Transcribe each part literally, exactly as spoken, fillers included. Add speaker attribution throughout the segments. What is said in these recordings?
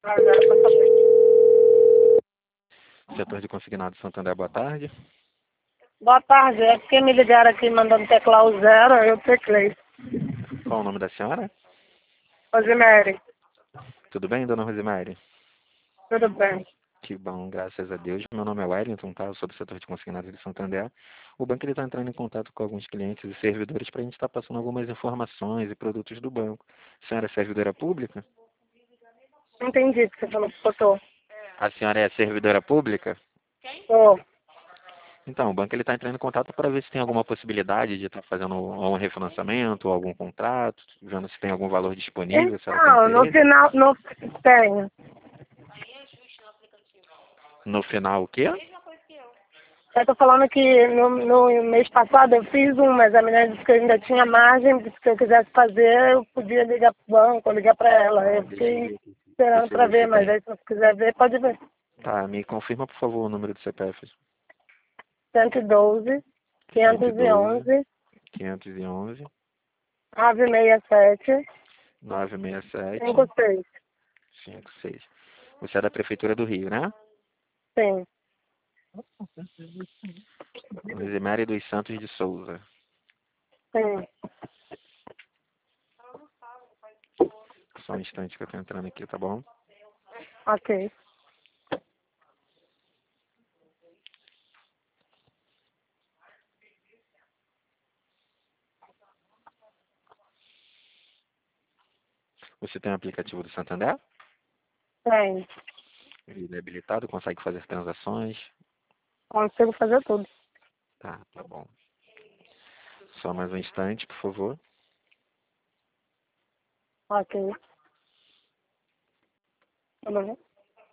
Speaker 1: Ah, já era pra saber.
Speaker 2: Setor de consignado Santander, boa tarde.
Speaker 1: Boa tarde, é porque me ligaram aqui mandando teclar o zero, eu teclei.
Speaker 2: Qual o nome da senhora?
Speaker 1: Rosemary,
Speaker 2: Tudo bem, dona Rosemary?
Speaker 1: tudo bem?
Speaker 2: Que bom, graças a Deus. Meu nome é Wellington, tá? Eu sou do setor de consignados de Santander. O banco está entrando em contato com alguns clientes e servidores para a gente estar passando algumas informações e produtos do banco. A senhora é servidora pública?
Speaker 1: Não entendi o que você falou que botou.
Speaker 2: A senhora é servidora pública?
Speaker 1: Tô.
Speaker 2: Então, o banco está entrando em contato para ver se tem alguma possibilidade de estar fazendo um refinanciamento ou algum contrato, vendo se tem algum valor disponível, se ela tem
Speaker 1: Então, no
Speaker 2: interesse.
Speaker 1: final, no, tenho.
Speaker 2: No final, o quê?
Speaker 1: Eu tô falando que no, no mês passado eu fiz um, mas a menina disse que eu ainda tinha margem, disse que se eu quisesse fazer, eu podia ligar pro banco, ou ligar pra ela.
Speaker 2: Tá,
Speaker 1: Eu
Speaker 2: deixa eu
Speaker 1: fiquei
Speaker 2: ver aqui.
Speaker 1: esperando
Speaker 2: Deixa eu
Speaker 1: pra
Speaker 2: ver
Speaker 1: ver,
Speaker 2: se
Speaker 1: mas
Speaker 2: tem.
Speaker 1: aí se você quiser ver, pode ver.
Speaker 2: Tá, me confirma, por favor, o número do C P F.
Speaker 1: cento e doze,
Speaker 2: cento e
Speaker 1: quinhentos e
Speaker 2: doze,
Speaker 1: onze,
Speaker 2: quinhentos e onze,
Speaker 1: nove seis sete,
Speaker 2: novecentos e sessenta e sete,
Speaker 1: cinco seis.
Speaker 2: cinquenta e seis. Você é da Prefeitura do Rio, né?
Speaker 1: Sim,
Speaker 2: Rosemary dos Santos de Souza.
Speaker 1: sim.
Speaker 2: Só um instante que eu tô entrando aqui, tá bom?
Speaker 1: Ok.
Speaker 2: Você tem o aplicativo do Santander?
Speaker 1: Tem.
Speaker 2: Ele é habilitado, consegue fazer transações?
Speaker 1: Consigo fazer tudo.
Speaker 2: Tá, tá bom. Só mais um instante, por favor.
Speaker 1: Ok. Tudo bem?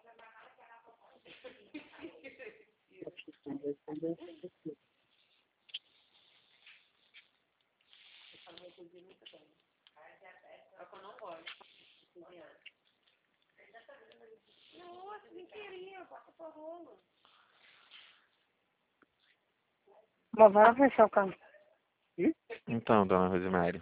Speaker 1: Mas vai fechar o carro.
Speaker 2: Então, dona Rosemary.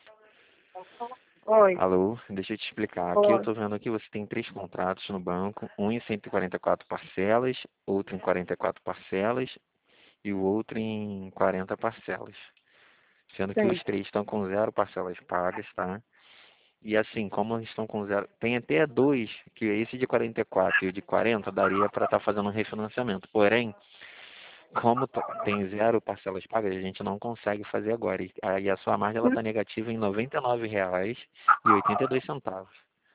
Speaker 1: Oi.
Speaker 2: Alô, deixa eu te explicar. Aqui eu
Speaker 1: Oi.
Speaker 2: tô vendo aqui, você tem três contratos no banco, um em cento e quarenta e quatro parcelas, outro em quarenta e quatro parcelas e o outro em quarenta parcelas. Sendo que
Speaker 1: Sim.
Speaker 2: os três estão com zero parcelas pagas, tá? E assim, como eles estão com zero, tem até dois, que esse de quarenta e quatro e o de quarenta daria para estar fazendo um refinanciamento. Porém, como t- tem zero parcelas pagas, a gente não consegue fazer agora. E aí a sua margem ela está negativa em noventa e nove reais e oitenta e dois centavos.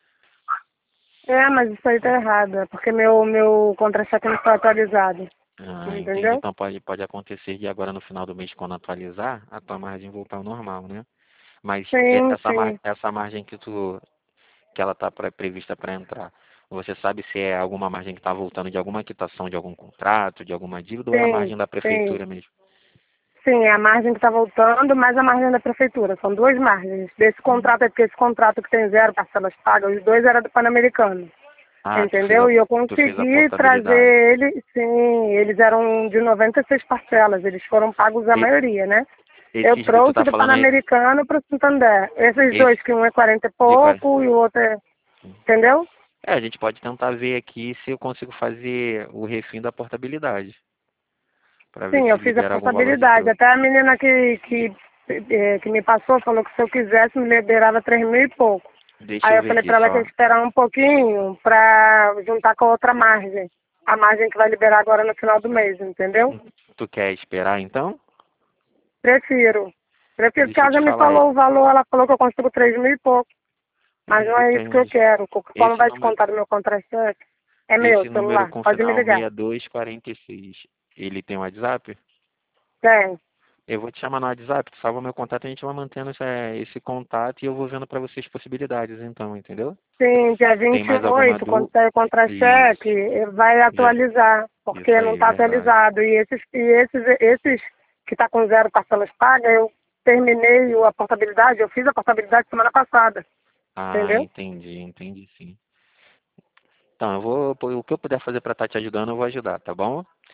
Speaker 1: É, mas isso aí tá errado. É porque meu, meu contra-cheque não foi atualizado.
Speaker 2: Ah, entendi.
Speaker 1: Entendeu?
Speaker 2: Então pode, pode acontecer de agora no final do mês, quando atualizar, a tua margem voltar ao normal, né? Mas e-
Speaker 1: Sim,
Speaker 2: essa, mar-
Speaker 1: sim.
Speaker 2: essa margem que tu que ela está prevista para entrar, você sabe se é alguma margem que está voltando de alguma quitação de algum contrato, de alguma dívida, ou é a
Speaker 1: Sim,
Speaker 2: margem da
Speaker 1: sim.
Speaker 2: prefeitura mesmo?
Speaker 1: Sim, é a margem que está voltando, mais a margem da prefeitura. São duas margens. Desse
Speaker 2: Hum.
Speaker 1: contrato, é porque esse contrato que tem zero parcelas pagas, os dois era do Pan-Americano.
Speaker 2: Ah, tu fez a,
Speaker 1: Entendeu? E eu
Speaker 2: tu fez a
Speaker 1: consegui
Speaker 2: portabilidade.
Speaker 1: trazer ele, sim, eles eram de noventa e seis parcelas, eles foram pagos a
Speaker 2: E,
Speaker 1: maioria, né? Eu
Speaker 2: esses que tu
Speaker 1: trouxe
Speaker 2: tá
Speaker 1: do
Speaker 2: falando aí,
Speaker 1: Pan-Americano para o Santander. Esses
Speaker 2: esse
Speaker 1: dois, que um é quarenta e
Speaker 2: de qual?
Speaker 1: pouco e o outro é. Entendeu?
Speaker 2: É, a gente pode tentar ver aqui se eu consigo fazer o refim da portabilidade, para ver
Speaker 1: Sim, eu
Speaker 2: se
Speaker 1: fiz a
Speaker 2: libera algum valor de
Speaker 1: portabilidade.
Speaker 2: troco.
Speaker 1: Até a menina que, que, eh, que me passou falou que se eu quisesse me liberava três mil e pouco.
Speaker 2: Deixa
Speaker 1: Aí
Speaker 2: eu
Speaker 1: eu
Speaker 2: ver
Speaker 1: falei
Speaker 2: aqui
Speaker 1: para ela que ia
Speaker 2: só.
Speaker 1: esperar um pouquinho para juntar com a outra margem. A margem que vai liberar agora no final do mês, entendeu?
Speaker 2: Tu quer esperar então?
Speaker 1: Prefiro. Prefiro, porque
Speaker 2: Deixa eu
Speaker 1: ela
Speaker 2: te
Speaker 1: já me
Speaker 2: falar.
Speaker 1: falou o valor, ela falou que eu consigo três mil e pouco. Mas não é isso que eu
Speaker 2: Depende.
Speaker 1: quero. Como
Speaker 2: Esse
Speaker 1: vai
Speaker 2: número,
Speaker 1: descontar do meu contra-cheque? É meu
Speaker 2: esse número
Speaker 1: celular.
Speaker 2: com
Speaker 1: Pode me
Speaker 2: final
Speaker 1: ligar.
Speaker 2: sessenta e dois quarenta e seis, ele tem um WhatsApp?
Speaker 1: Tem.
Speaker 2: Eu vou te chamar no WhatsApp, tu salva meu contato, a gente vai mantendo esse, esse contato e eu vou vendo para vocês possibilidades então, entendeu?
Speaker 1: Sim, dia
Speaker 2: Tem
Speaker 1: vinte e
Speaker 2: mais alguma
Speaker 1: oito, quando
Speaker 2: dúvida?
Speaker 1: sair o contra-cheque,
Speaker 2: Isso,
Speaker 1: eh, vai
Speaker 2: já,
Speaker 1: atualizar,
Speaker 2: isso
Speaker 1: porque não
Speaker 2: aí,
Speaker 1: está
Speaker 2: verdade.
Speaker 1: atualizado. E esses, e esses, esses que está com zero parcelas pagas, eu terminei a portabilidade, eu fiz a portabilidade semana passada,
Speaker 2: Ah,
Speaker 1: entendeu?
Speaker 2: entendi, entendi sim. Então, eu vou, o que eu puder fazer para estar te ajudando, eu vou ajudar, tá bom?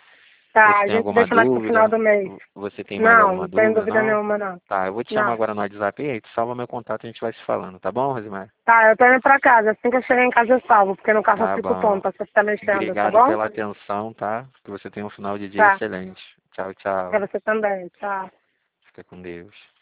Speaker 1: Tá,
Speaker 2: Você
Speaker 1: a
Speaker 2: tem
Speaker 1: gente
Speaker 2: alguma
Speaker 1: deixa mais pro final
Speaker 2: dúvida?
Speaker 1: do mês.
Speaker 2: Você tem mais
Speaker 1: Não,
Speaker 2: alguma
Speaker 1: não tenho
Speaker 2: dúvida,
Speaker 1: dúvida
Speaker 2: não?
Speaker 1: nenhuma, não.
Speaker 2: Tá, eu vou te chamar
Speaker 1: Não.
Speaker 2: agora no WhatsApp e aí tu salva meu contato e a gente vai se falando, tá bom, Rosimar?
Speaker 1: Tá, eu tô indo pra casa. Assim que eu chegar em casa eu salvo, porque no carro eu
Speaker 2: Tá
Speaker 1: fico como
Speaker 2: bom.
Speaker 1: pra você ficar mexendo, tá
Speaker 2: Obrigado
Speaker 1: bom?
Speaker 2: pela atenção, tá? Que você tenha um final de dia
Speaker 1: Tá.
Speaker 2: excelente. Tchau,
Speaker 1: Pra
Speaker 2: tchau.
Speaker 1: você também. Tchau.
Speaker 2: Fica com Deus.